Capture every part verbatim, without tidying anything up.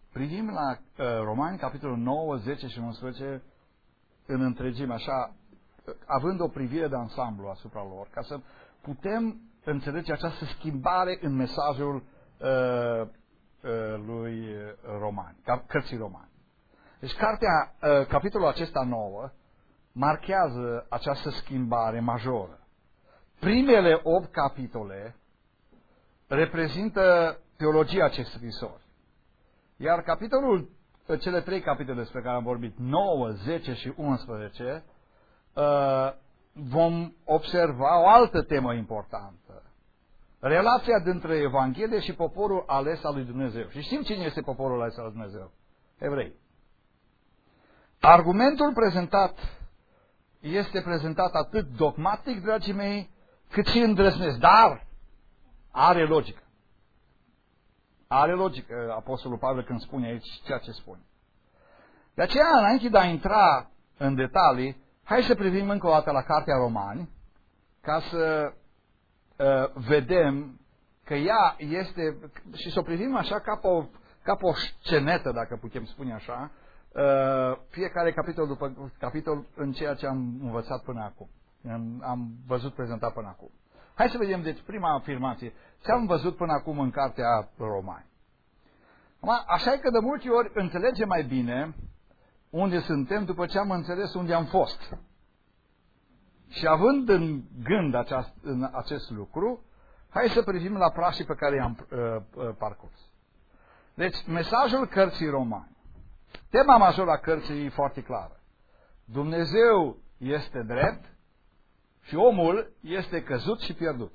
privim la uh, Romani, capitolul nouă, zece și unsprezece în întregime, așa, având o privire de ansamblu asupra lor, ca să putem înțelege această schimbare în mesajul uh, uh, lui Romani, cărții Romani. Deci cartea, uh, capitolul acesta nouă, marchează această schimbare majoră. Primele opt capitole reprezintă teologia acestui scrisori. Iar capitolul, cele trei capitole despre care am vorbit, nouă, zece și unsprezece, vom observa o altă temă importantă. Relația dintre Evanghelie și poporul ales al lui Dumnezeu. Și știm cine este poporul ales al lui Dumnezeu. Evrei. Argumentul prezentat este prezentat atât dogmatic, dragii mei, cât și îndrăznesc. Dar are logică. Are logică Apostolul Pavel când spune aici ceea ce spune. De aceea, înainte de a intra în detalii, hai să privim încă o dată la Cartea Romani, ca să uh, vedem că ea este, și să o privim așa ca pe o, ca pe o scenetă, dacă putem spune așa, uh, fiecare capitol după capitol în ceea ce am învățat până acum, am, am văzut prezentat până acum. Hai să vedem, deci, prima afirmație. Ce am văzut până acum în Cartea Romani? Așa e că de multe ori înțelegem mai bine unde suntem după ce am înțeles unde am fost. Și având în gând aceast, în acest lucru, hai să privim la prașii pe care i-am uh, uh, parcurs. Deci, mesajul cărții Romani. Tema majoră a cărții e foarte clară. Dumnezeu este drept și omul este căzut și pierdut.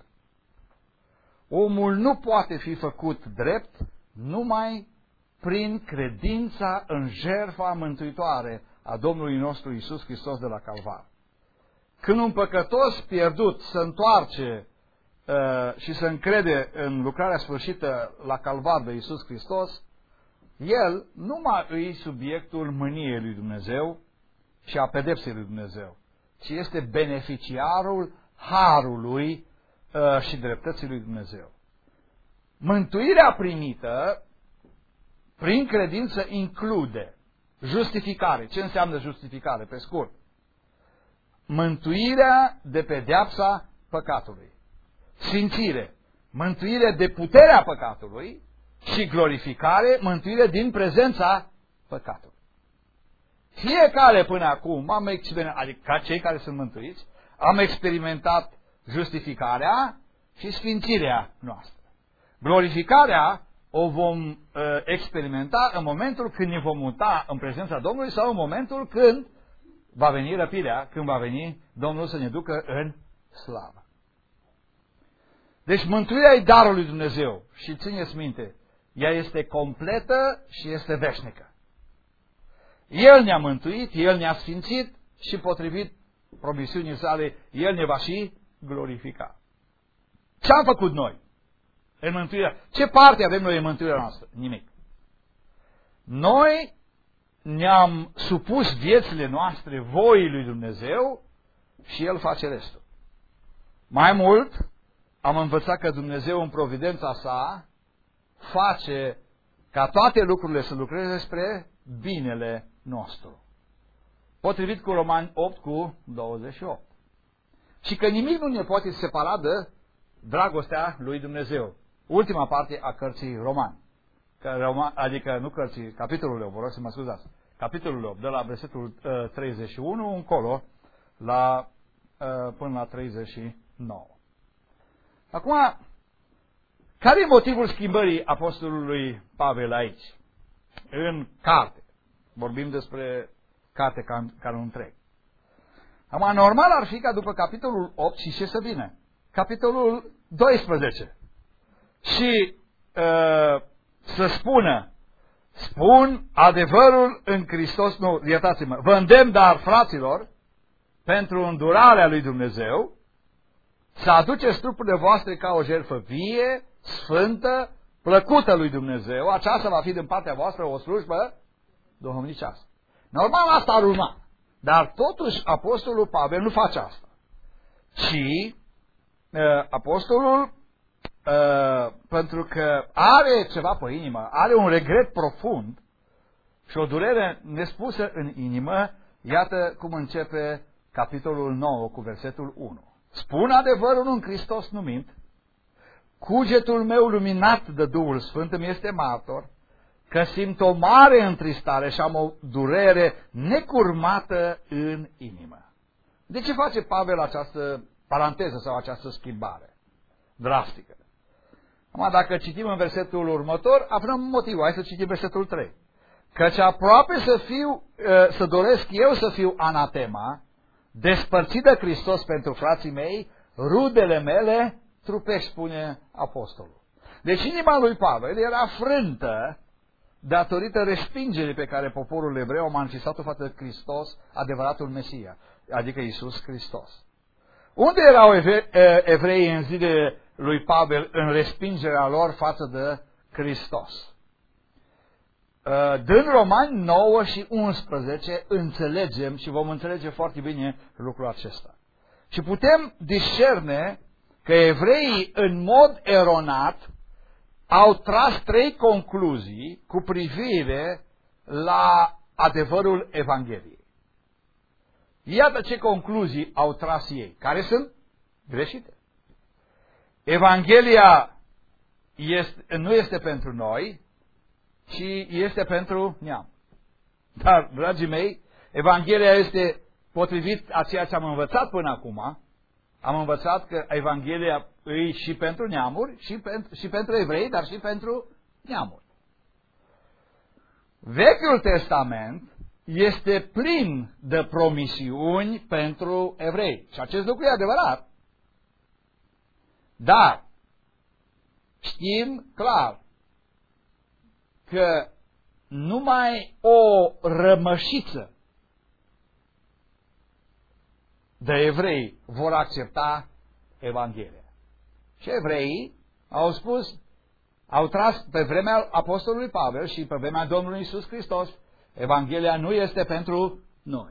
Omul nu poate fi făcut drept numai prin credința în jertfa mântuitoare a Domnului nostru Iisus Hristos de la Calvar. Când un păcătos pierdut se întoarce uh, și se încrede în lucrarea sfârșită la Calvar de Iisus Hristos, el nu mai îi subiectul mâniei lui Dumnezeu și a pedepsei lui Dumnezeu, ci este beneficiarul harului uh, și dreptății lui Dumnezeu. Mântuirea primită prin credință include justificare. Ce înseamnă justificare? Pe scurt. Mântuirea de pedeapsa păcatului. Sfințire. Mântuire de puterea păcatului și glorificare, mântuire din prezența păcatului. Fiecare până acum, am experimentat, adică cei care sunt mântuiți, am experimentat justificarea și sfințirea noastră. Glorificarea o vom uh, experimenta în momentul când ne vom muta în prezența Domnului sau în momentul când va veni răpirea, când va veni Domnul să ne ducă în slavă. Deci mântuirea e darul lui Dumnezeu și țineți minte, ea este completă și este veșnică. El ne-a mântuit, El ne-a sfințit și potrivit promisiunii sale, El ne va și glorifica. Ce am făcut noi în mântuirea? Ce parte avem noi în mântuirea noastră? Nimic. Noi ne-am supus viețile noastre voii lui Dumnezeu și El face restul. Mai mult, am învățat că Dumnezeu în providența sa face ca toate lucrurile să lucreze spre binele nostru. Potrivit cu Romani opt cu douăzeci și opt. Și că nimic nu ne poate separa de dragostea lui Dumnezeu. Ultima parte a cărții Romani. Adică nu cărții, capitolul opt, vă rog să mă scuzați. Capitolul opt, de la versetul uh, treizeci și unu încolo la, uh, până la treizeci și nouă. Acum, care e motivul schimbării apostolului Pavel aici? În carte. Vorbim despre carte ca, ca un întreg. Acum, normal ar fi ca după capitolul opt și ce să vină? Capitolul doisprezece. Și uh, să spună, spun adevărul în Hristos, nu, iertați-mă, vă îndemn, dar, fraților, pentru îndurarea lui Dumnezeu, să aduceți trupurile voastre ca o jertfă vie, sfântă, plăcută lui Dumnezeu. Aceasta va fi din partea voastră o slujbă duhovnicească. Normal asta ar urma. Dar totuși apostolul Pavel nu face asta. Ci uh, apostolul, uh, pentru că are ceva pe inimă, are un regret profund și o durere nespusă în inimă, iată cum începe capitolul nouă cu versetul unu. Spun adevărul în Hristos nu mint, cugetul meu luminat de Duhul Sfânt îmi este martor, că simt o mare întristare și am o durere necurmată în inimă. De ce face Pavel această paranteză sau această schimbare drastică? Acum, dacă citim în versetul următor, aflăm motivul. Hai să citim versetul trei. Căci aproape să fiu, să doresc eu să fiu anatema, despărțit de Hristos pentru frații mei, rudele mele trupești, spune apostolul. Deci inima lui Pavel era frântă datorită respingerii pe care poporul evreu a manifestat-o față de Hristos, adevăratul Mesia, adică Iisus Hristos. Unde erau evreii în zilele lui Pavel în respingerea lor față de Hristos? Din Romani nouă și unsprezece înțelegem și vom înțelege foarte bine lucrul acesta. Și putem discerne că evreii în mod eronat au tras trei concluzii cu privire la adevărul Evangheliei. Iată ce concluzii au tras ei, care sunt greșite. Evanghelia este, nu este pentru noi, ci este pentru neam. Dar, dragii mei, Evanghelia este potrivit a ceea ce am învățat până acum. Am învățat că Evanghelia e și pentru neamuri, și pentru, și pentru evrei, dar și pentru neamuri. Vechiul Testament este plin de promisiuni pentru evrei. Și acest lucru e adevărat. Dar știm clar că numai o rămășiță de evrei vor accepta Evanghelia. Și evreii au spus, au tras pe vremea apostolului Pavel și pe vremea Domnului Iisus Hristos, Evanghelia nu este pentru noi.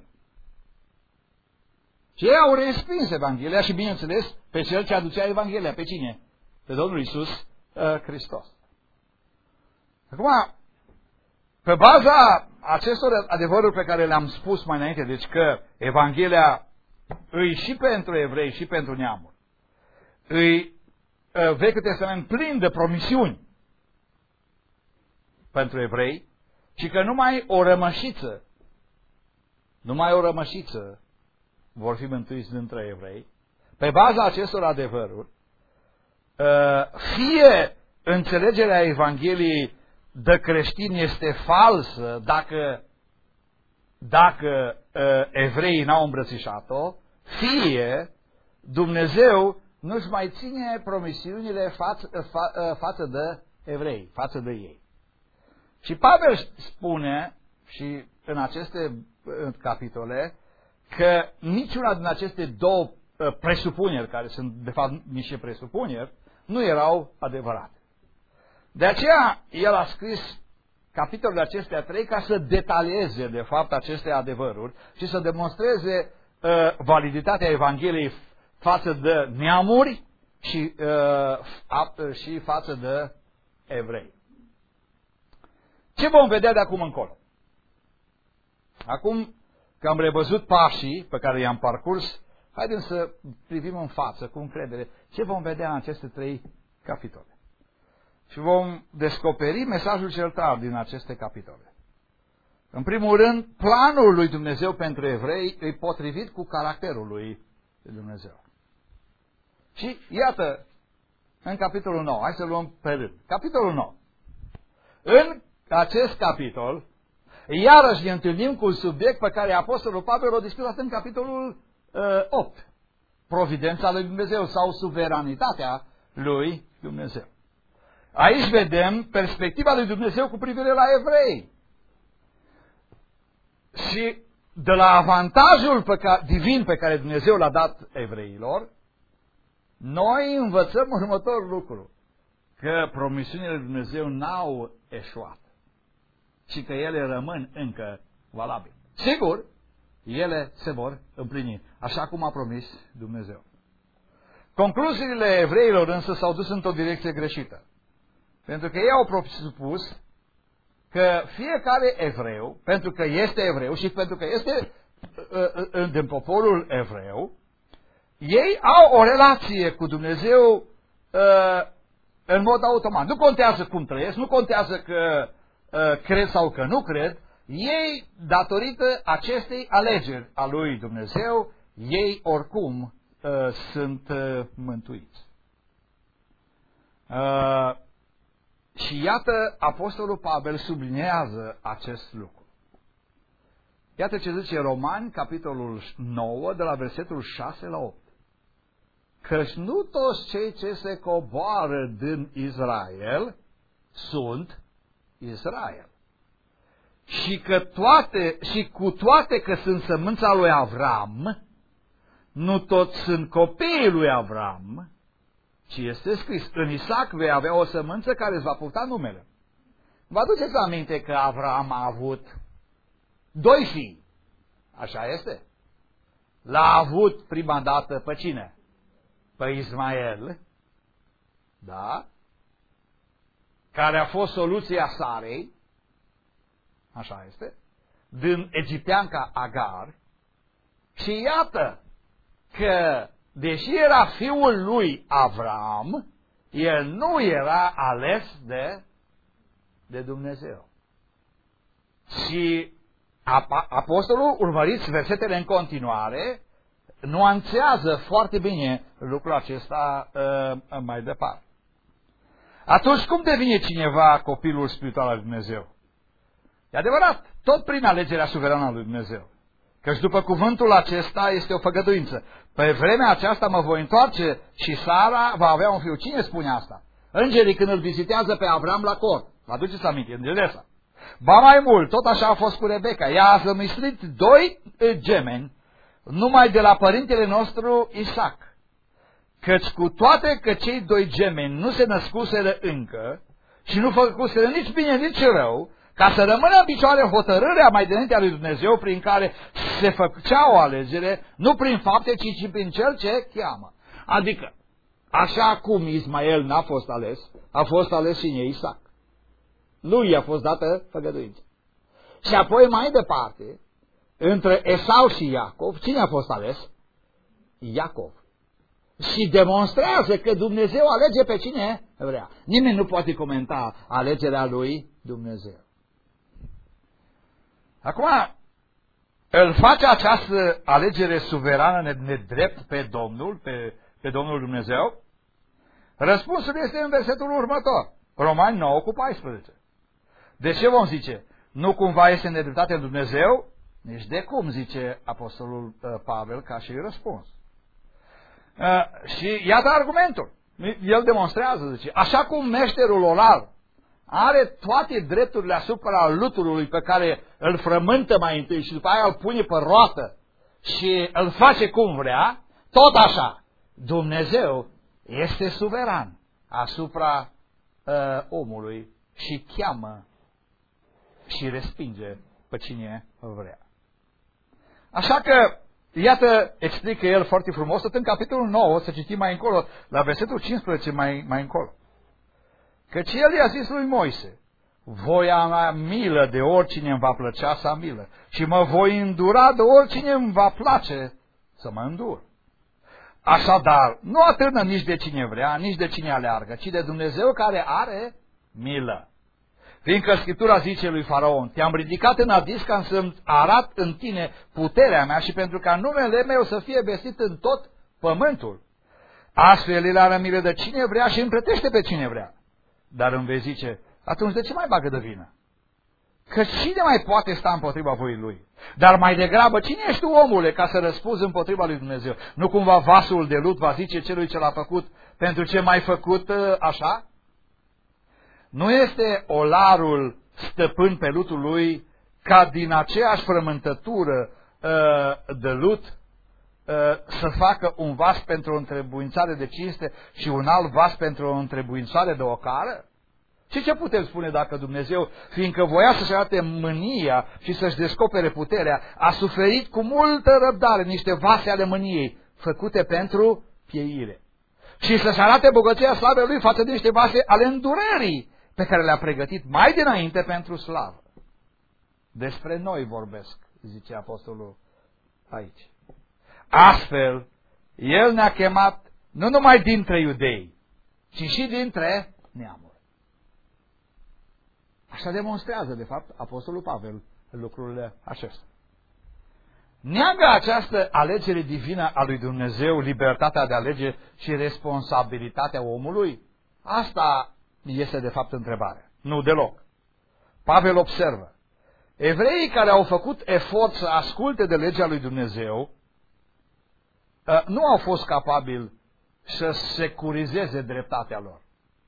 Și ei au respins Evanghelia și, bineînțeles, pe cel ce aducea Evanghelia. Pe cine? Pe Domnul Iisus uh, Hristos. Acum, pe baza acestor adevăruri pe care le-am spus mai înainte, deci că Evanghelia îi și pentru evrei și pentru neamuri, îi Vechiul Testament plin de promisiuni pentru evrei și că numai o rămășiță, numai o rămășiță vor fi mântuiți dintre evrei, pe baza acestor adevăruri, fie înțelegerea Evangheliei de creștini este falsă dacă, dacă evreii n-au îmbrățișat-o, fie Dumnezeu nu-și mai ține promisiunile față, fa, față de evrei, față de ei. Și Pavel spune, și în aceste capitole, că niciuna din aceste două presupuneri, care sunt de fapt niște presupuneri, nu erau adevărate. De aceea el a scris capitolele acestea trei ca să detalieze de fapt aceste adevăruri și să demonstreze uh, validitatea Evangheliei față de neamuri și, uh, și față de evrei. Ce vom vedea de acum încolo? Acum că am revăzut pașii pe care i-am parcurs, haideți să privim în față cu încredere ce vom vedea în aceste trei capitole. Și vom descoperi mesajul cel tare din aceste capitole. În primul rând, planul lui Dumnezeu pentru evrei e potrivit cu caracterul lui Dumnezeu. Și iată, în capitolul nouă, hai să luăm pe rând. Capitolul nouă. În acest capitol, iarăși ne întâlnim cu un subiect pe care Apostolul Pavel l-a discutat în capitolul uh, opt. Providența lui Dumnezeu sau suveranitatea lui Dumnezeu. Aici vedem perspectiva lui Dumnezeu cu privire la evrei. Și de la avantajul pe care, divin pe care Dumnezeu l-a dat evreilor, noi învățăm următorul lucru. Că promisiunile lui Dumnezeu n-au eșuat. Și că ele rămân încă valabile. Sigur, ele se vor împlini, așa cum a promis Dumnezeu. Concluziile evreilor însă s-au dus într-o direcție greșită. Pentru că ei au presupus că fiecare evreu, pentru că este evreu și pentru că este uh, uh, din poporul evreu, ei au o relație cu Dumnezeu uh, în mod automat. Nu contează cum trăiesc, nu contează că uh, cred sau că nu cred, ei, datorită acestei alegeri a lui Dumnezeu, ei oricum uh, sunt uh, mântuiți. Uh, și iată, Apostolul Pavel sublinează acest lucru. Iată ce zice Romani, capitolul nouă, de la versetul șase la opt. Căci nu toți cei ce se coboară din Israel sunt Israel. Și, că toate, și cu toate că sunt sămânța lui Avram, nu toți sunt copiii lui Avram, ci este scris, în Isaac vei avea o sămânță care îți va purta numele. Vă aduceți aminte că Avram a avut doi fii, așa este? L-a avut prima dată pe cine? Pe Ismael, da? Care a fost soluția Sarei, așa este, din egipteanca Agar, și iată că, deși era fiul lui Avram, el nu era ales de, de Dumnezeu. Și apostolul, urmăriți versetele în continuare, nuanțează foarte bine lucrul acesta uh, mai departe. Atunci cum devine cineva copilul spiritual al lui Dumnezeu? E adevărat, tot prin alegerea suverană a lui Dumnezeu. Căci după cuvântul acesta este o făgăduință. Pe vremea aceasta mă voi întoarce și Sara va avea un fiu. Cine spune asta? Îngerii când îl vizitează pe Avram la cort. Vă aduceți aminte, îngeresa. Ba mai mult, tot așa a fost cu Rebecca. Ea a zămislit doi gemeni numai de la părintele nostru Isaac. Căci cu toate că cei doi gemeni nu se născuseră încă și nu făcuseră nici bine, nici rău, ca să rămână în picioare hotărârea mai dinaintea lui Dumnezeu prin care se făcea o alegere, nu prin fapte, ci și prin cel ce cheamă. Adică, așa cum Ismael n-a fost ales, a fost ales și Isaac. Lui a fost dată făgăduință. Și apoi mai departe, între Esau și Iacov, cine a fost ales? Iacov. Și demonstrează că Dumnezeu alege pe cine vrea. Nimeni nu poate comenta alegerea lui Dumnezeu. Acum, îl face această alegere suverană nedrept pe Domnul, pe, pe Domnul Dumnezeu? Răspunsul este în versetul următor, Romani nouă cu paisprezece. De ce vom zice? Nu cumva este nedreptate în Dumnezeu? Nici de cum, zice Apostolul Pavel ca și răspuns. Uh, și iată argumentul. El demonstrează, zice, așa cum meșterul olar are toate drepturile asupra luturului pe care îl frământă mai întâi și după aia îl pune pe roată și îl face cum vrea, tot așa Dumnezeu este suveran asupra uh, omului și cheamă și respinge pe cine vrea. Așa că, iată, explică el foarte frumos, tot în capitolul nouă, să citim mai încolo, la versetul cincisprezece mai, mai încolo. Căci el i-a zis lui Moise, voi avea milă de oricine îmi va plăcea să am milă și mă voi îndura de oricine îmi va place să mă îndur. Așadar, nu atârnă nici de cine vrea, nici de cine aleargă, ci de Dumnezeu care are milă. Fiindcă Scriptura zice lui Faraon, te-am ridicat în Adis ca să-mi arat în tine puterea mea și pentru ca numele meu să fie vestit în tot pământul. Astfel el are milă de cine vrea și împlătește pe cine vrea. Dar îmi vei zice, atunci de ce mai bagă de vină? Că cine mai poate sta împotriva voii lui? Dar mai degrabă, cine ești tu, omule, ca să răspunzi împotriva lui Dumnezeu? Nu cumva vasul de lut va zice celui ce l-a făcut, pentru ce m-ai făcut așa? Nu este olarul stăpân pe lutul lui ca din aceeași frământătură uh, de lut uh, să facă un vas pentru o întrebuințare de cinste și un alt vas pentru o întrebuințare de ocară? Și ce putem spune dacă Dumnezeu, fiindcă voia să-și arate mânia și să-și descopere puterea, a suferit cu multă răbdare niște vase ale mâniei făcute pentru pieire? Și să-și arate bogăția slavei lui față de niște vase ale îndurării pe care le-a pregătit mai dinainte pentru slavă. Despre noi vorbesc, zice apostolul aici. Astfel, El ne-a chemat nu numai dintre iudei, ci și dintre neamuri. Așa demonstrează, de fapt, apostolul Pavel lucrurile acestea. Neagă această alegere divină a lui Dumnezeu libertatea de alege și responsabilitatea omului? Asta este, de fapt, întrebarea. Nu deloc. Pavel observă. Evreii care au făcut efort să asculte de legea lui Dumnezeu nu au fost capabili să securizeze dreptatea lor.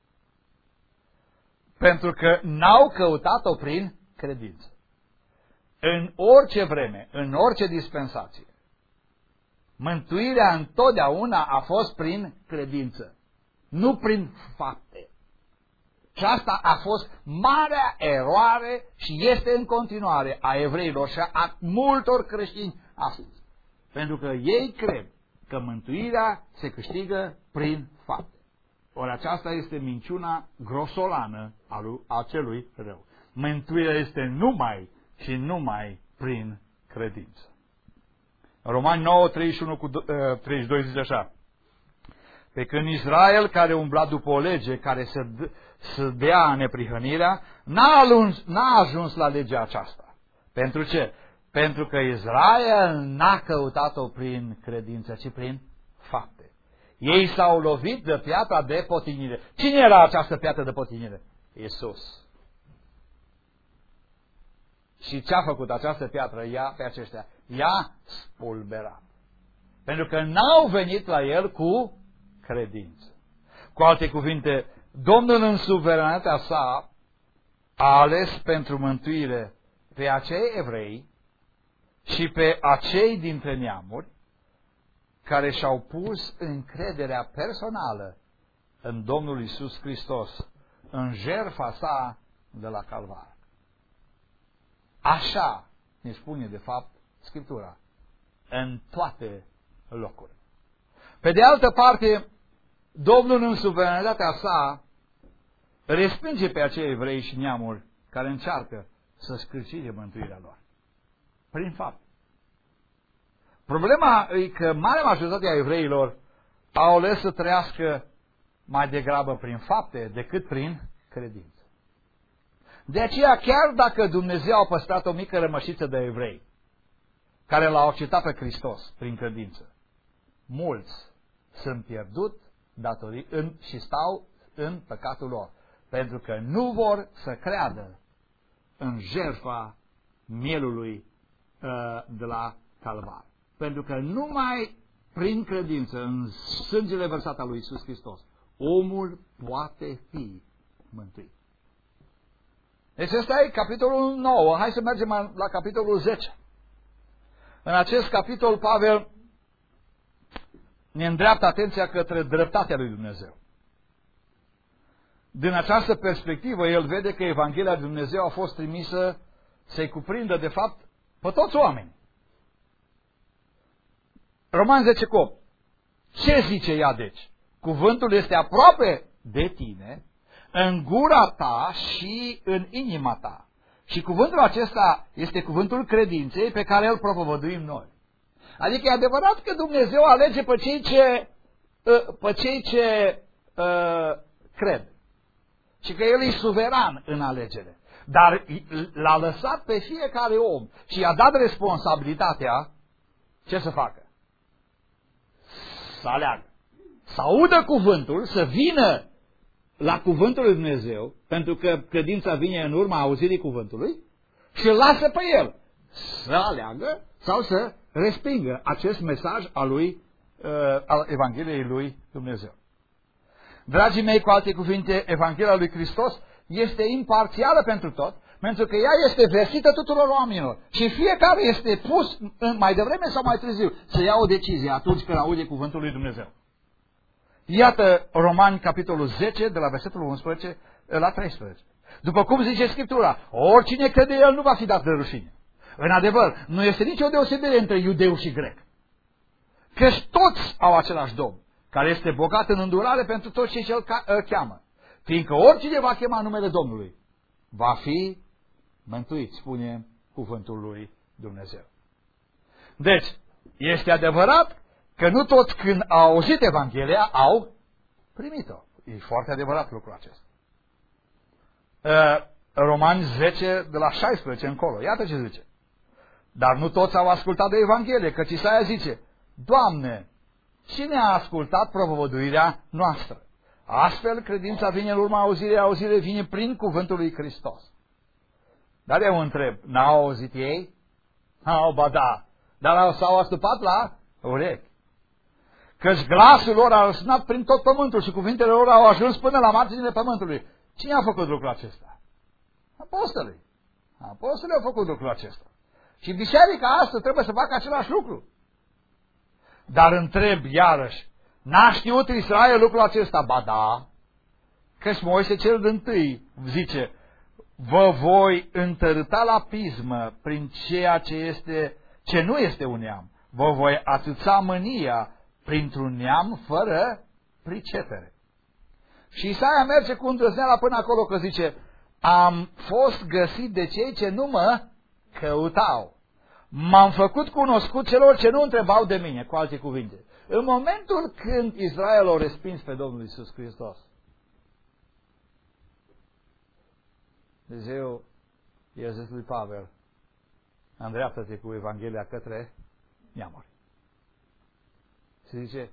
Pentru că n-au căutat-o prin credință. În orice vreme, în orice dispensație, mântuirea întotdeauna a fost prin credință, nu prin fapte. Și asta a fost marea eroare și este în continuare a evreilor și a multor creștini astăzi. Pentru că ei cred că mântuirea se câștigă prin fapte. Ori aceasta este minciuna grosolană a celui rău. Mântuirea este numai și numai prin credință. Romani nouă, treizeci și unu cu treizeci și doi zice așa. Pe când Israel, care umbla după o lege care să, să dea neprihănirea, n-a ajuns, n-a ajuns la legea aceasta. Pentru ce? Pentru că Israel n-a căutat-o prin credință, ci prin fapte. Ei s-au lovit de piatra de potignire. Cine era această piatră de potignire? Iisus. Și ce a făcut această piatră? Ea, pe aceștia, i-a spulberat. Pentru că n-au venit la el cu credință. Cu alte cuvinte, Domnul în suveranitatea sa a ales pentru mântuire pe acei evrei și pe acei dintre neamuri care și-au pus încrederea personală în Domnul Iisus Hristos, în jertfa sa de la Calvar. Așa ne spune, de fapt, Scriptura, în toate locurile. Pe de altă parte, Domnul în suveranitatea sa respinge pe acei evrei și neamuri care încearcă să scârție mântuirea lor. Prin fapt. Problema e că marea majoritate a evreilor au ales să trăiască mai degrabă prin fapte decât prin credință. De aceea, chiar dacă Dumnezeu a păstrat o mică rămășiță de evrei care l-au acceptat pe Hristos prin credință, mulți sunt pierdut datorii în, și stau în păcatul lor, pentru că nu vor să creadă în jertfa mielului uh, de la Calvar. Pentru că numai prin credință în sângele vărsat al lui Iisus Hristos, omul poate fi mântuit. Deci ăsta e capitolul nouă. Hai să mergem la capitolul zece. În acest capitol, Pavel ne îndreaptă atenția către dreptatea lui Dumnezeu. Din această perspectivă, el vede că Evanghelia lui Dumnezeu a fost trimisă să-i cuprindă, de fapt, pe toți oamenii. Roman zece cu opt. Ce zice ea, deci? Cuvântul este aproape de tine, în gura ta și în inima ta. Și cuvântul acesta este cuvântul credinței pe care îl propovăduim noi. Adică e adevărat că Dumnezeu alege pe cei ce, pe cei ce uh, cred. Și că El e suveran în alegere. Dar l-a lăsat pe fiecare om și i-a dat responsabilitatea ce să facă? Să aleagă. Să audă cuvântul, să vină la cuvântul lui Dumnezeu, pentru că credința vine în urma auzirii cuvântului, și îl lasă pe el să aleagă sau să respingă acest mesaj al lui, uh, al Evangheliei lui Dumnezeu. Dragii mei, cu alte cuvinte, Evanghelia lui Hristos este imparțială pentru tot, pentru că ea este vestită tuturor oamenilor și fiecare este pus mai devreme sau mai târziu să ia o decizie atunci când aude cuvântul lui Dumnezeu. Iată Romani, capitolul zece, de la versetul unsprezece la treisprezece. După cum zice Scriptura, oricine crede el nu va fi dat de rușine. În adevăr, nu este nicio deosebire între iudeu și grec. Căci toți au același Domn, care este bogat în îndurare pentru toți cei ce îl cheamă. Fiindcă oricine va chema numele Domnului va fi mântuit, spune cuvântul lui Dumnezeu. Deci, este adevărat că nu toți când au auzit Evanghelia au primit-o. E foarte adevărat lucrul acesta. Romani zece, de la șaisprezece încolo, iată ce zice. Dar nu toți au ascultat de Evanghelie, căci Isaia zice, Doamne, cine a ascultat propovăduirea noastră? Astfel, credința vine în urma auzirii, auzirea vine prin cuvântul lui Hristos. Dar eu întreb, n-au auzit ei? Au, ba da, dar s-au astupat la urechi. Căci glasul lor a răsunat prin tot pământul și cuvintele lor au ajuns până la marginile pământului. Cine a făcut lucrul acesta? Apostolii. Apostolii au făcut lucrul acesta. Și biserica asta trebuie să facă același lucru. Dar întreb iarăși, n-a știut Israel lucrul acesta? Ba da, căci Moise cel dintâi zice, vă voi întărâta la pismă prin ceea ce, este, ce nu este un neam. Vă voi atâța mânia printr-un neam fără pricepere. Și Isaia merge cu îndrăzneala până acolo că zice, am fost găsit de cei ce nu mă căutau. M-am făcut cunoscut celor ce nu întrebau de mine, cu alte cuvinte. În momentul când Israel a respins pe Domnul Iisus Hristos, Dumnezeu i-a zis lui Pavel, îndreaptă-te cu Evanghelia către neamuri. Și zice,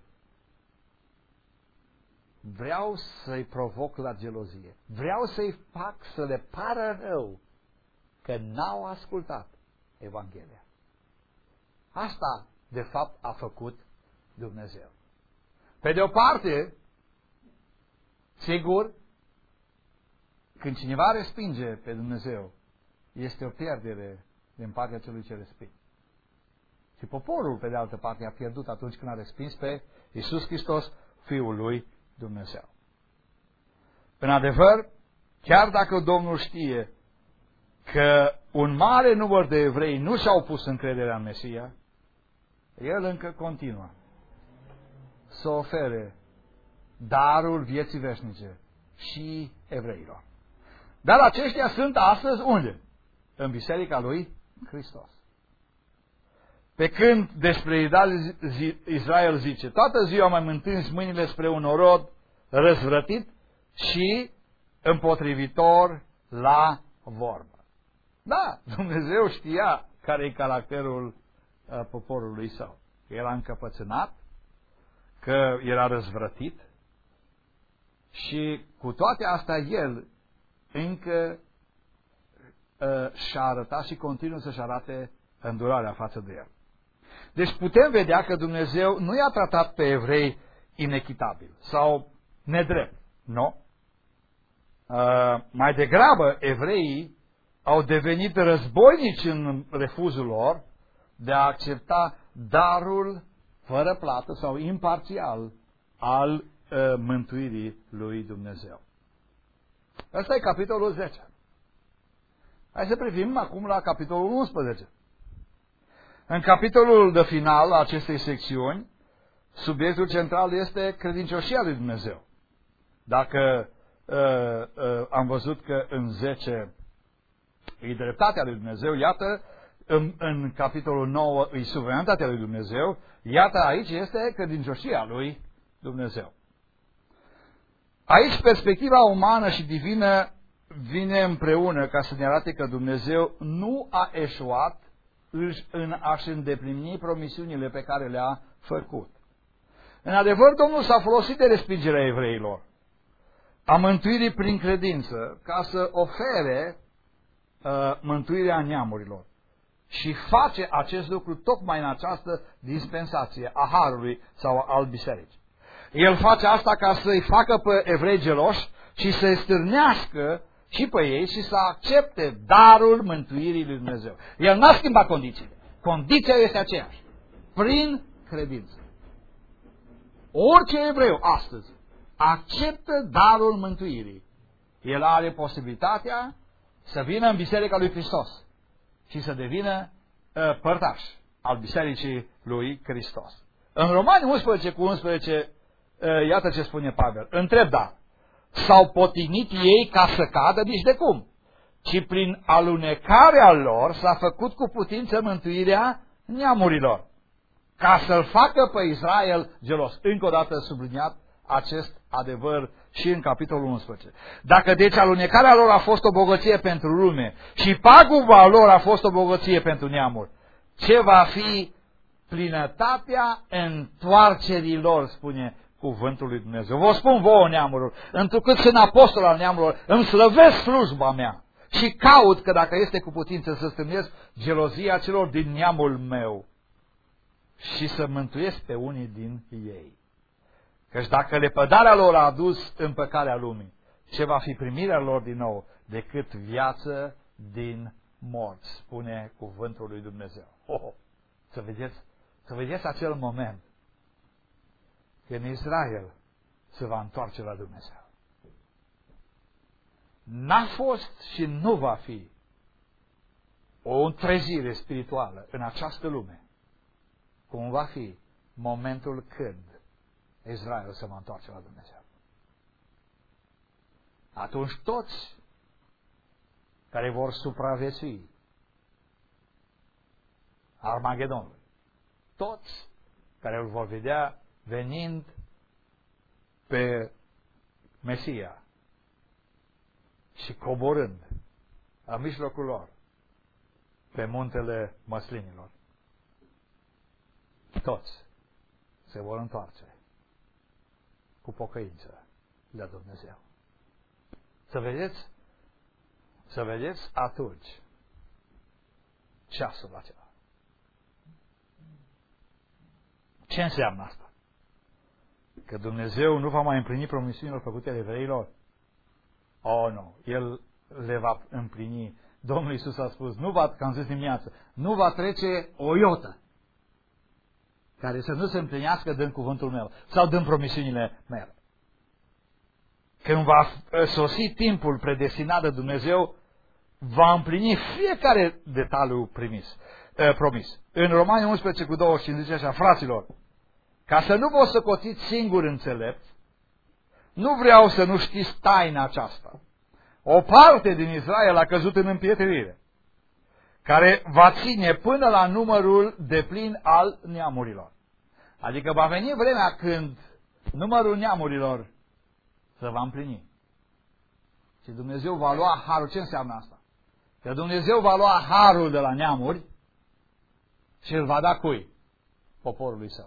vreau să-i provoc la gelozie, vreau să-i fac să le pară rău că n-au ascultat Evanghelia. Asta, de fapt, a făcut Dumnezeu. Pe de o parte, sigur, când cineva respinge pe Dumnezeu, este o pierdere din partea celui ce respinge. Și poporul, pe de altă parte, a pierdut atunci când a respins pe Iisus Hristos, Fiul lui Dumnezeu. În adevăr, chiar dacă Domnul știe că un mare număr de evrei nu și-au pus încrederea în Mesia, El încă continuă să ofere darul vieții veșnice și evreilor. Dar aceștia sunt astăzi unde? În biserica lui Hristos. Pe când despre Israel zice, toată ziua mai mântânți mâinile spre un orod răzvrătit și împotrivitor la vorbă. Da, Dumnezeu știa care e caracterul uh, poporului său. Că era încăpățânat, că era răzvrătit și cu toate astea el încă uh, și-a arătat și continuă să-și arate îndurarea față de el. Deci putem vedea că Dumnezeu nu i-a tratat pe evrei inechitabil sau nedrept. Nu. Uh, mai degrabă, evreii au devenit războinici în refuzul lor de a accepta darul fără plată sau imparțial al uh, mântuirii lui Dumnezeu. Asta e capitolul zece. Hai să privim acum la capitolul unsprezece. În capitolul de final a acestei secțiuni, subiectul central este credincioșia lui Dumnezeu. Dacă uh, uh, am văzut că în zece e dreptatea lui Dumnezeu, iată, în, în capitolul nouă e suveranitatea lui Dumnezeu, iată aici este credincioșia lui Dumnezeu. Aici perspectiva umană și divină vine împreună ca să ne arate că Dumnezeu nu a eșuat în a-și îndeplini promisiunile pe care le-a făcut. În adevăr, Domnul s-a folosit de respingerea evreilor, a mântuirii prin credință, ca să ofere uh, mântuirea neamurilor. Și face acest lucru tocmai în această dispensație a Harului sau al bisericii. El face asta ca să-i facă pe evrei geloși și să-i stârnească și pe ei și să accepte darul mântuirii lui Dumnezeu. El n-a schimbat condițiile. Condiția este aceeași. Prin credință. Orice evreu astăzi acceptă darul mântuirii. El are posibilitatea să vină în biserica lui Hristos și să devină uh, părtaș al bisericii lui Hristos. În Romani unsprezece cu unsprezece, uh, iată ce spune Pavel. Întreb, da, s-au potignit ei ca să cadă nici de cum, ci prin alunecarea lor s-a făcut cu putință mântuirea neamurilor, ca să-l facă pe Israel gelos. Încă o dată subliniat acest adevăr și în capitolul unsprezece. Dacă deci alunecarea lor a fost o bogăție pentru lume și paguba lor a fost o bogăție pentru neamuri, ce va fi plinătatea întoarcerii lor, spune cuvântul lui Dumnezeu. Vă spun vouă, neamurilor, întrucât sunt apostol al neamurilor, îmi slăvesc slujba mea și caut că dacă este cu putință să stârnesc gelozia celor din neamul meu și să mântuiesc pe unii din ei. Căci dacă lepădarea lor a adus împăcarea lumii, ce va fi primirea lor din nou decât viață din morți, spune cuvântul lui Dumnezeu. Oh, oh. Să vedeți, să vedeți acel moment când Israel se va întoarce la Dumnezeu. N-a fost și nu va fi o întrezire spirituală în această lume, cum va fi momentul când Israel se va întoarce la Dumnezeu. Atunci toți care vor supraviețui Armagedonului, toți care îl vor vedea venind pe Mesia și coborând în mijlocul lor pe muntele măslinilor, toți se vor întoarce cu pocăință la Dumnezeu. Să vedeți, să vedeți atunci ceasul acela. Ce înseamnă asta? Că Dumnezeu nu va mai împlini promisiunile făcute de evreilor? Oh, nu. El le va împlini. Domnul Iisus a spus, nu va, că am zis dimineață, nu va trece o iotă care să nu se împlinească dând cuvântul meu sau dând promisiunile mele. Când va sosi timpul predestinat de Dumnezeu, va împlini fiecare detaliu primis, eh, promis. În Romani unsprezece cu douăzeci și cinci zice așa, fraților, ca să nu vă socotiți singuri înțelepți, nu vreau să nu știți taina aceasta. O parte din Israel a căzut în împietrire, care va ține până la numărul deplin al neamurilor. Adică va veni vremea când numărul neamurilor se va împlini. Și Dumnezeu va lua harul. Ce înseamnă asta? Că Dumnezeu va lua harul de la neamuri și îl va da cui? Poporului său.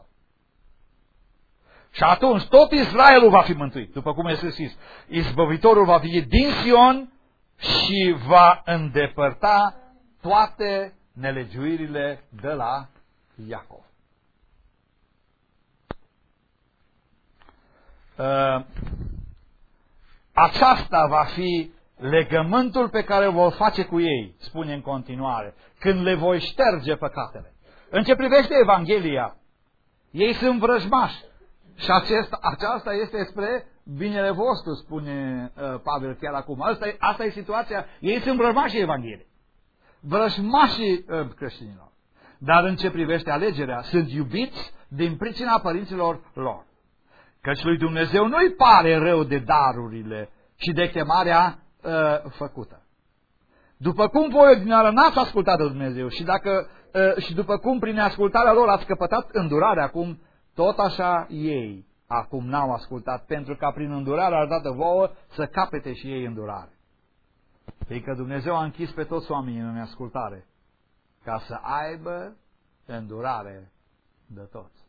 Și atunci tot Israelul va fi mântuit. După cum este scris, izbăvitorul va fi din Sion și va îndepărta toate nelegiuirile de la Iacov. Uh, aceasta va fi legământul pe care îl vor face cu ei, spune în continuare, când le voi șterge păcatele. În ce privește Evanghelia, ei sunt vrăjmași. Și acest, aceasta este spre binele vostru, spune uh, Pavel chiar acum. Asta e, asta e situația. Ei sunt vrăjmașii Evangheliei. Vrăjmașii uh, creștinilor. Dar în ce privește alegerea, sunt iubiți din pricina părinților lor. Căci lui Dumnezeu nu-i pare rău de darurile și de chemarea uh, făcută. După cum voi odinioară n-ați ascultat de Dumnezeu și, dacă, uh, și după cum prin ascultarea lor ați căpătat îndurare acum, tot așa ei acum n-au ascultat, pentru ca prin îndurarea dată vouă să capete și ei îndurare. Fiindcă Dumnezeu a închis pe toți oamenii în neascultare, ca să aibă îndurare de toți.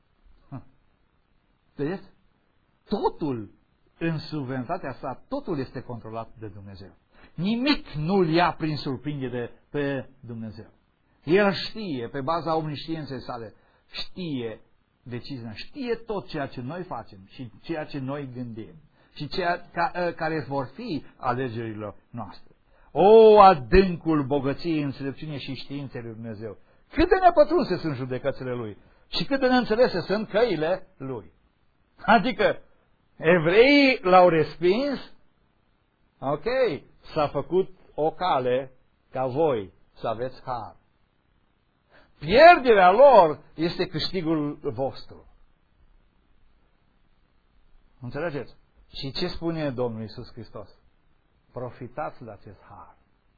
Vedeți? Totul, în suveranitatea sa, totul este controlat de Dumnezeu. Nimic nu-l ia prin surprindere pe Dumnezeu. El știe, pe baza omniscienței sale, știe decizia, știe tot ceea ce noi facem și ceea ce noi gândim și ceea ca, care vor fi alegerile noastre. O, adâncul bogăției, înțelepciunii și științei lui Dumnezeu! Cât de nepătrunse sunt judecățile Lui și cât de neînțelese sunt căile Lui. Adică, evreii l-au respins, ok, s-a făcut o cale ca voi să aveți har. Pierderea lor este câștigul vostru. Înțelegeți? Și ce spune Domnul Iisus Hristos? Profitați de acest har.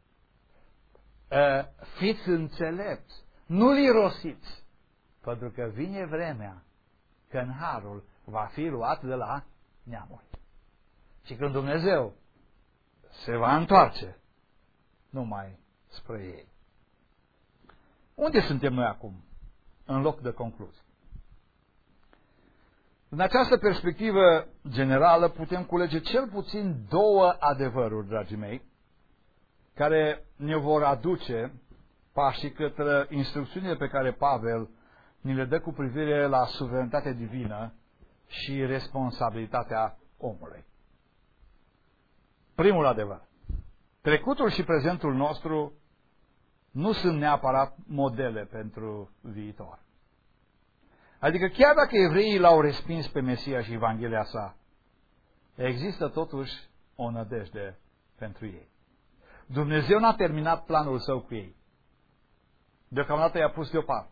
Fiți înțelepți, nu-l irosiți, pentru că vine vremea când harul va fi luat de la neamuri. Și când Dumnezeu se va întoarce numai spre ei. Unde suntem noi acum? În loc de concluzii. În această perspectivă generală putem culege cel puțin două adevăruri, dragii mei, care ne vor aduce pașii către instrucțiunile pe care Pavel ni le dă cu privire la suveranitatea divină și responsabilitatea omului. Primul adevăr. Trecutul și prezentul nostru nu sunt neapărat modele pentru viitor. Adică chiar dacă evreii l-au respins pe Mesia și Evanghelia sa, există totuși o nădejde pentru ei. Dumnezeu n-a terminat planul său cu ei. Deocamdată i-a pus deoparte.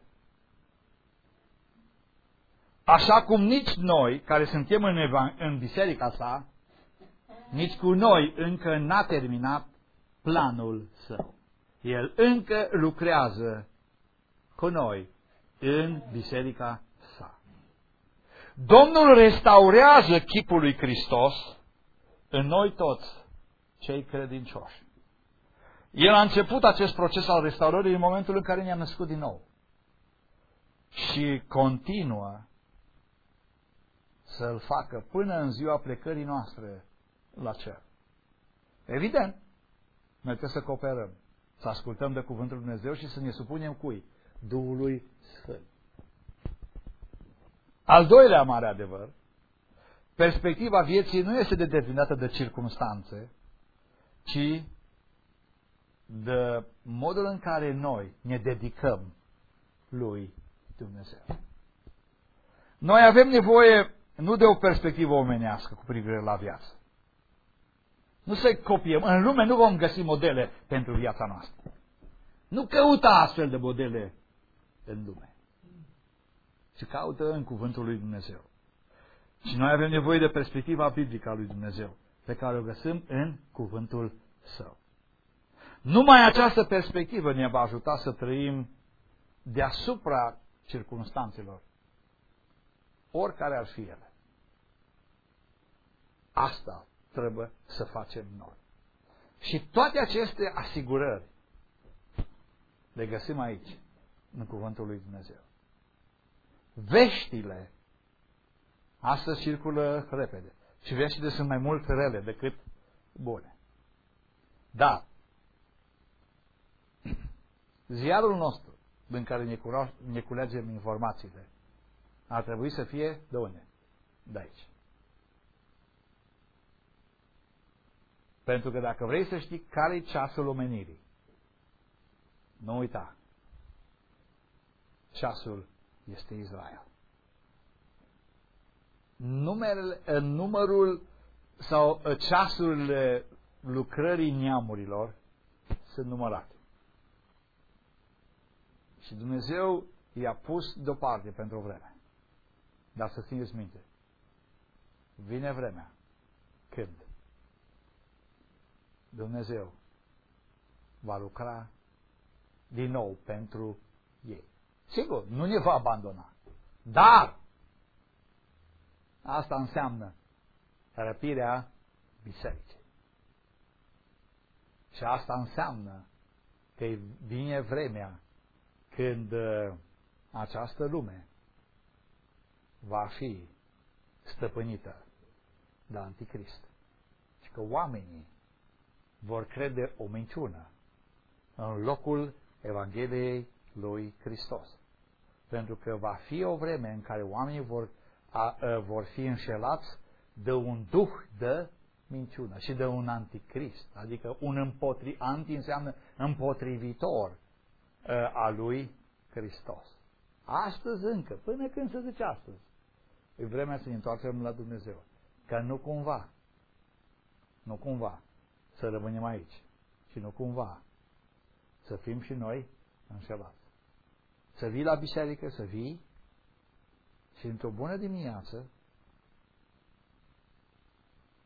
Așa cum nici noi, care suntem în, evan- în biserica sa, nici cu noi încă n-a terminat planul său. El încă lucrează cu noi în biserica sa. Domnul restaurează chipul lui Hristos în noi toți, cei credincioși. El a început acest proces al restaurării în momentul în care ne-a născut din nou. Și continuă să-l facă până în ziua plecării noastre la cer. Evident, noi trebuie să cooperăm, să ascultăm de cuvântul Lui Dumnezeu și să ne supunem cui? Duhului Sfânt. Al doilea mare adevăr, perspectiva vieții nu este determinată de circumstanțe, ci de modul în care noi ne dedicăm lui Dumnezeu. Noi avem nevoie nu de o perspectivă omenească cu privire la viață. Nu să copiem. În lume nu vom găsi modele pentru viața noastră. Nu căuta astfel de modele în lume, ci caută în cuvântul lui Dumnezeu. Și noi avem nevoie de perspectiva biblică a lui Dumnezeu, pe care o găsim în cuvântul său. Numai această perspectivă ne va ajuta să trăim deasupra circumstanțelor, oricare ar fi ele. Asta trebuie să facem noi. Și toate aceste asigurări le găsim aici, în cuvântul lui Dumnezeu. Veștile astăzi circulă repede și veștile sunt mai mult rele decât bune. Dar ziarul nostru, din care ne, cura, ne culegem informațiile, ar trebui să fie de unde? De aici. Pentru că dacă vrei să știi care e ceasul omenirii, nu uita, ceasul este Israel. Numerele, numărul sau ceasurile lucrării neamurilor sunt numărate. Și Dumnezeu i-a pus deoparte pentru o vreme. Dar să țineți minte, vine vremea când Dumnezeu va lucra din nou pentru ei. Sigur, nu ne va abandona. Dar asta înseamnă răpirea bisericii. Și asta înseamnă că vine vremea când uh, această lume va fi stăpânită de Anticrist. Și că oamenii vor crede o minciună în locul Evangheliei lui Hristos. Pentru că va fi o vreme în care oamenii vor, a, a, vor fi înșelați de un duh de minciună și de un anticrist. Adică un împotri, anti înseamnă împotrivitor a, a lui Hristos. Astăzi încă, până când se zice astăzi, e vremea să ne întoarcem la Dumnezeu. Că nu cumva, nu cumva să rămânem aici și nu cumva să fim și noi înșelați. Să vii la biserică, să vii și într-o bună dimineață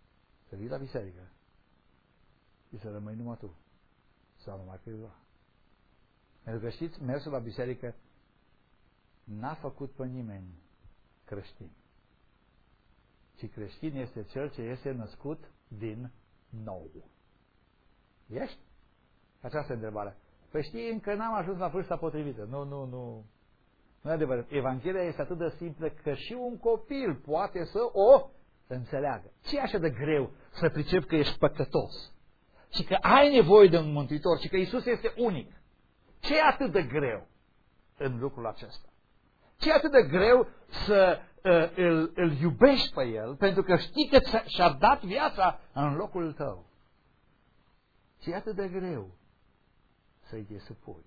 vii la biserică și să rămâi numai tu sau numai câțiva. Pentru că știți, mersul la biserică n-a făcut pe nimeni creștin. Ci creștin este cel ce este născut din nou. Ești? Aceasta e întrebarea. Păi știi, încă n-am ajuns la vârsta potrivită. Nu, nu, nu. Nu e adevărat. Evanghelia este atât de simplă că și un copil poate să o înțeleagă. Ce e așa de greu să pricep că ești păcătos? Și că ai nevoie de un mântuitor și că Iisus este unic. Ce e atât de greu în lucrul acesta? Ce e atât de greu să uh, îl, îl iubești pe El pentru că știi că și-a dat viața în locul tău? Ce e atât de greu să-i te supui?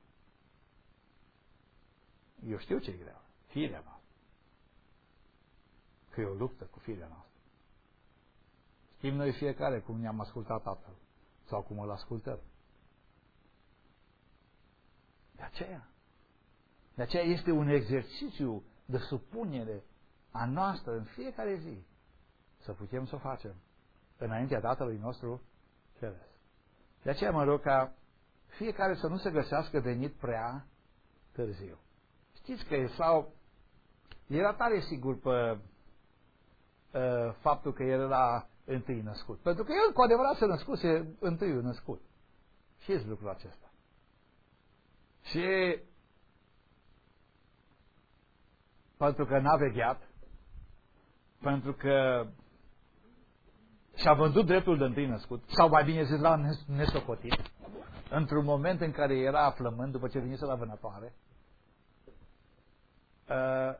Eu știu ce e greu. Firea noastră. Că e o luptă cu firea noastră. Știm noi fiecare cum ne-am ascultat Tatăl sau cum îl ascultăm. De aceea. De aceea este un exercițiu de supunere a noastră în fiecare zi să putem să o facem înaintea Tatălui nostru Ceresc. De aceea mă rog ca fiecare să nu se găsească venit prea târziu. Știți că Esau era tare sigur pe uh, faptul că el era întâi născut. Pentru că el cu adevărat se născuse întâi născut. Și este lucrul acesta. Și pentru că n-a vegheat, pentru că și-a vândut dreptul de întâi născut, sau mai bine zis l-a nesocotit, într-un moment în care era flămând după ce venise la vânătoare, uh,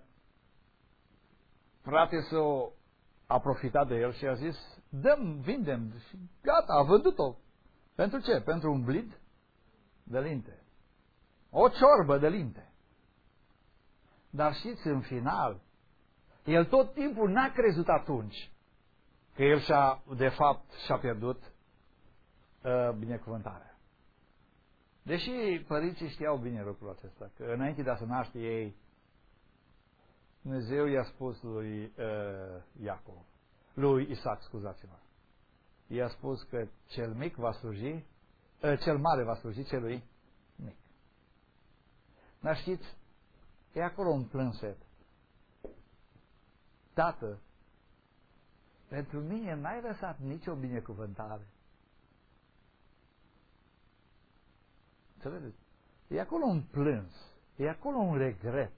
frate său a profitat de el și a zis, dăm, vindem, și gata, a vândut-o. Pentru ce? Pentru un blid de linte. O ciorbă de linte. Dar știți, în final, el tot timpul n-a crezut atunci că el și-a, de fapt, și-a pierdut uh, binecuvântarea. Deși părinții știau bine lucrul acesta, că înainte de a se naște ei, Dumnezeu i-a spus lui uh, Iacov, lui Isaac, scuzați-mă, i-a spus că cel mic va sluji, uh, cel mare va sluji celui mic. Dar știți, e acolo un plânset. Tată, pentru mine n-ai lăsat nicio binecuvântare. Înțelegeți? E acolo un plâns, e acolo un regret.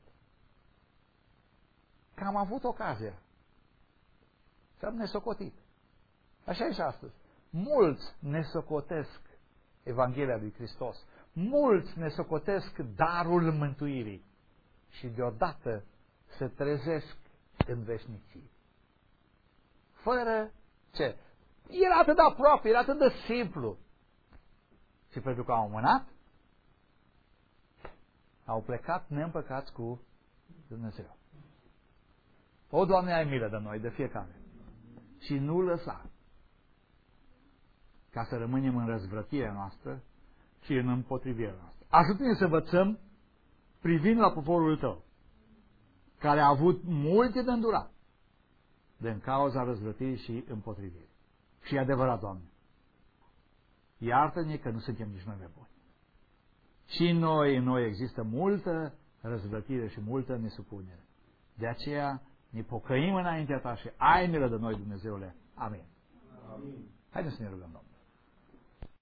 Că am avut ocazia. Și am nesocotit. Așa e și astăzi. Mulți nesocotesc Evanghelia lui Hristos. Mulți nesocotesc darul mântuirii. Și deodată se trezesc în veșnicie. Fără ce? Era atât de aproape, era atât de simplu. Și pentru că au mânat, au plecat neîmpăcați cu Dumnezeu. O, Doamne, ai milă de noi, de fiecare. Și nu lăsa ca să rămânem în răzvrătirea noastră și în împotrivirea noastră. Ajută-ne să învățăm privind la poporul Tău, care a avut multe de îndurat din cauza răzvrătirii și împotrivirii. Și e adevărat, Doamne, iartă-ne că nu suntem nici noi nebuni. Și în noi, în noi există multă răzvrătire și multă nesupunere. De aceea ne pocăim înaintea Ta și ai milă de noi, Dumnezeule. Amin. Amin. Haideți să ne rugăm, Domnul.